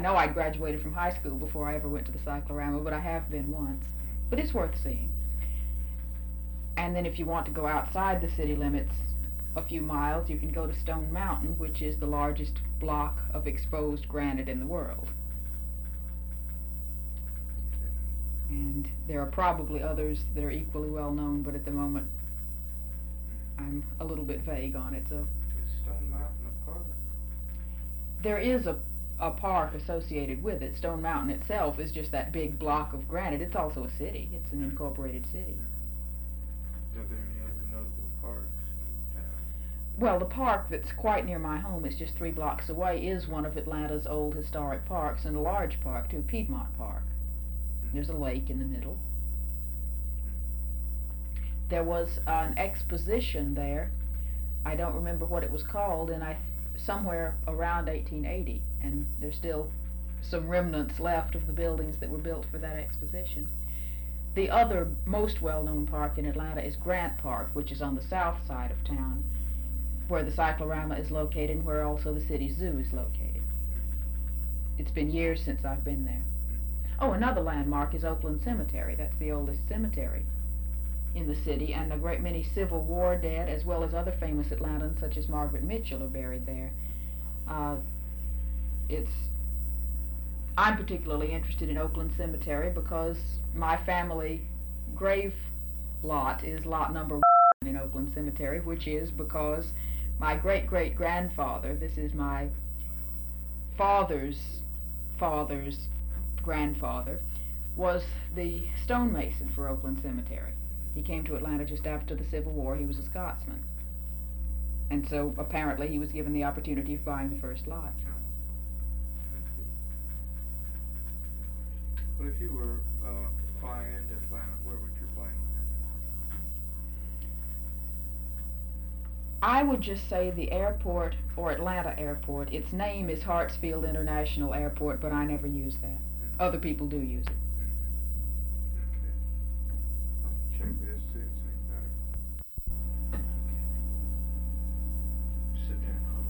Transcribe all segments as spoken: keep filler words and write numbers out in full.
know I graduated from high school before I ever went to the cyclorama, but I have been once. But it's worth seeing. And then if you want to go outside the city limits a few miles, you can go to Stone Mountain, which is the largest block of exposed granite in the world. And there are probably others that are equally well known, but at the moment I'm a little bit vague on it. So is Stone Mountain a park? There is a, a park associated with it. Stone Mountain itself is just that big block of granite. It's also a city. It's an incorporated city. Are there any other notable parks in town? Well, the park that's quite near my home, it's just three blocks away, is one of Atlanta's old historic parks, and a large park too, Piedmont Park. There's a lake in the middle. There was an exposition there. I don't remember what it was called, and I somewhere around eighteen eighty, and there's still some remnants left of the buildings that were built for that exposition. The other most well-known park in Atlanta is Grant Park, which is on the south side of town, where the cyclorama is located and where also the city zoo is located. It's been years since I've been there. Oh, another landmark is Oakland Cemetery. That's the oldest cemetery in the city, and a great many Civil War dead, as well as other famous Atlantans such as Margaret Mitchell, are buried there. Uh, it's I'm particularly interested in Oakland Cemetery because my family grave lot is lot number one in Oakland Cemetery, which is because my great-great-grandfather, this is my father's father's grandfather, was the stonemason for Oakland Cemetery. He came to Atlanta just after the Civil War. He was a Scotsman. And so apparently he was given the opportunity of buying the first lot. Well, if you were uh, flying into Atlanta, where would your plane land? I would just say the airport, or Atlanta Airport. Its name is Hartsfield International Airport, but I never use that. Mm-hmm. Other people do use it. Mm-hmm. Okay. I'll check this, see if it's any better. Okay. Sit down.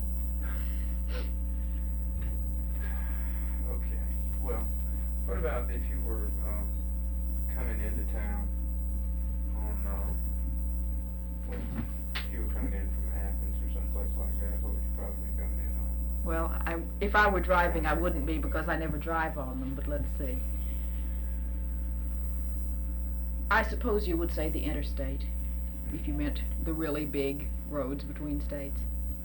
Okay. Well, what about if you were uh, coming into town on, uh, well, if you were coming in from Athens or someplace like that, what would you probably be coming in on? Well, I, if I were driving, I wouldn't be because I never drive on them, but let's see. I suppose you would say the interstate, if you meant the really big roads between states.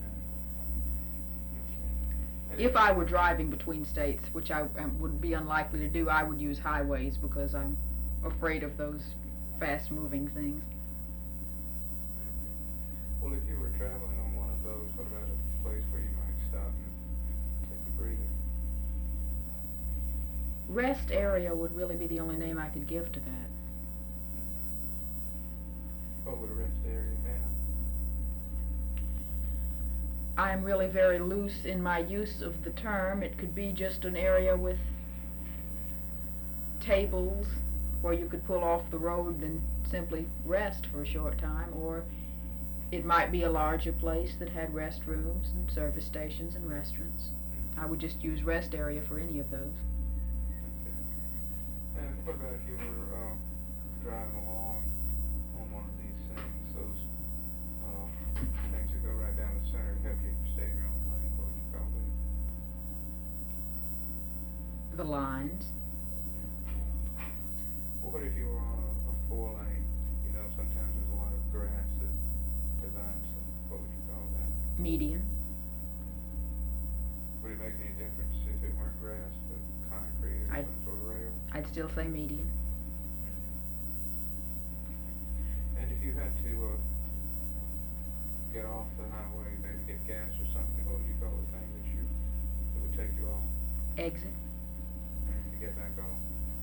Okay. If I were driving between states, which I um, would be unlikely to do, I would use highways because I'm afraid of those fast-moving things. Well, if you were traveling on one of those, what about a place where you might stop and take a breather? Rest area would really be the only name I could give to that. What would a rest area have? I'm really very loose in my use of the term. It could be just an area with tables where you could pull off the road and simply rest for a short time, or it might be a larger place that had restrooms and service stations and restaurants. I would just use rest area for any of those. Okay. And what about if you were uh, driving along on one of these things, those uh, things that go right down the center to help you stay in your own lane? What would you call them? The lines. Well, what if you were on a, a four lane? You know, sometimes there's a lot of grass that divides them. What would you call that? Median. Would it make any difference if it weren't grass but concrete or I'd, some sort of rail? I'd still say median. And if you had to uh, get off the highway, maybe get gas or something, what would you call the thing that you that would take you off? Exit. And to get back on?